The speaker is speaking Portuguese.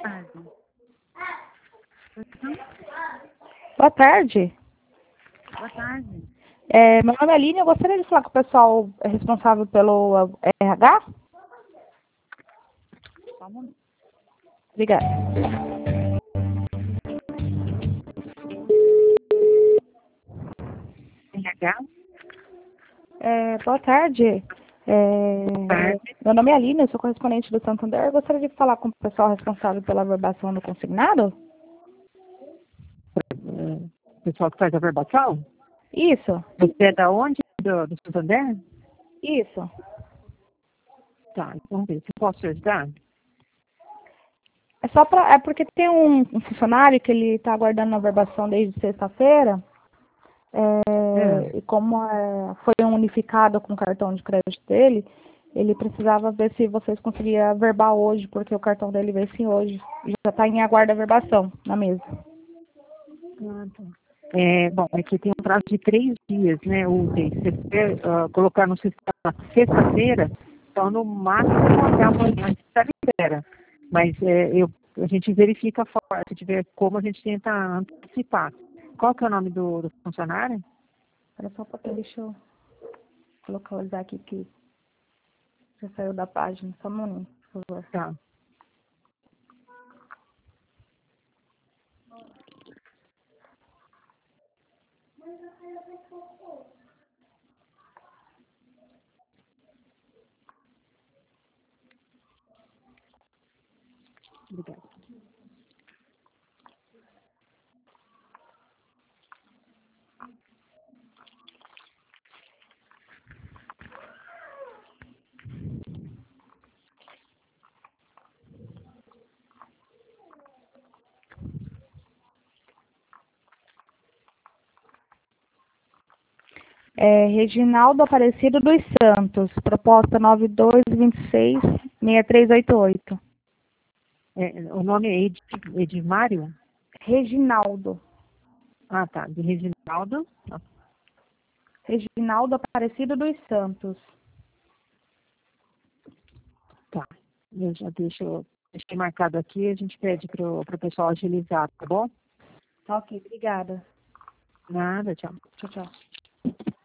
tarde. Boa tarde. Boa tarde. Meu nome é Aline, eu gostaria de falar com o pessoal responsável pelo RH. Só um momento. Obrigada. RH? Boa tarde. Tarde. Meu nome é Aline, eu sou correspondente do Santander. Eu gostaria de falar com o pessoal responsável pela averbação do consignado. Pessoal que faz a verbação? Isso, Você é da onde? Do Santander? isso. Tá, vamos ver se posso te ajudar. É porque tem um funcionário que ele está aguardando a averbação desde sexta-feira. E como foi unificado com o cartão de crédito dele, ele precisava ver se vocês conseguiam averbar hoje, porque o cartão dele veio sim hoje. Já está em aguardo a averbação na mesa. Ah, tá. Bom, aqui tem um prazo de 3 dias, né, úteis. Se você colocar no sistema sexta-feira, então no máximo até amanhã a gente está libera. Mas a gente verifica fora, se tiver como a gente tenta antecipar. Qual que é o nome do funcionário? Espera só um pouquinho, deixa eu localizar aqui que já saiu da página. Só um momento, por favor. Tá. Obrigada. Reginaldo Aparecido dos Santos, proposta 9226-6388. O nome é Edmário? Reginaldo. Ah, tá. De Reginaldo. Reginaldo Aparecido dos Santos. Tá. Eu já deixei marcado aqui, a gente pede para o pessoal agilizar, tá bom? Tá ok, obrigada. Nada, tchau. Tchau, tchau.